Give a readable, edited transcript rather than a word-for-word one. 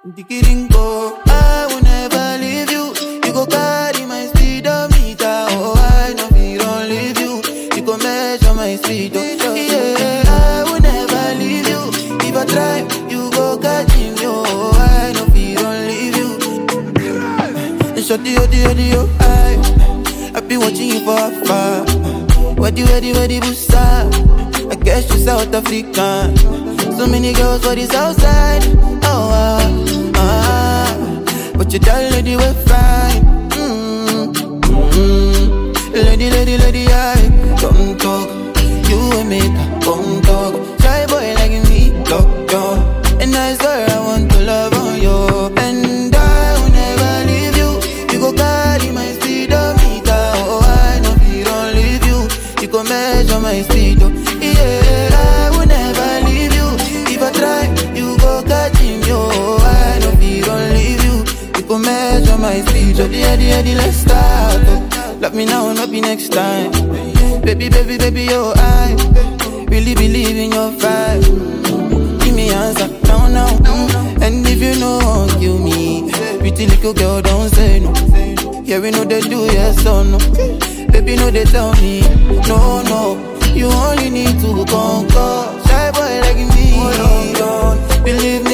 Dikiringo, I will never leave you. You go carry my speedometer. Oh, I know we don't leave you. You go measure my speed. Yeah, I will never leave you. If I try, you go catch him. Oh, I know we don't leave you. And shut the I be watching you for afar. Where the bussa? I guess you South African. So many girls for this outside. But you tell lady we're fine. Lady, I come talk. You and me, come talk. Shy boy like me, talk. And I swear I want to love on you. And I will never leave you. You go carry my speedometer. Oh, I know we don't leave you. You go measure my speed. Yeah, I will never leave you. If I try, you go catch him. Yo, I know we don't leave you. You go measure my speed. So the let's start. Love me now, not be next time. Baby, yo, I really believe in your vibe. Give me answer, now. And if you know, kill me. Pretty little girl, don't say no. Yeah, we know they do, yes or no. Baby, no, they tell me, no. You only need to conquer. Shy boy like me, don't believe me.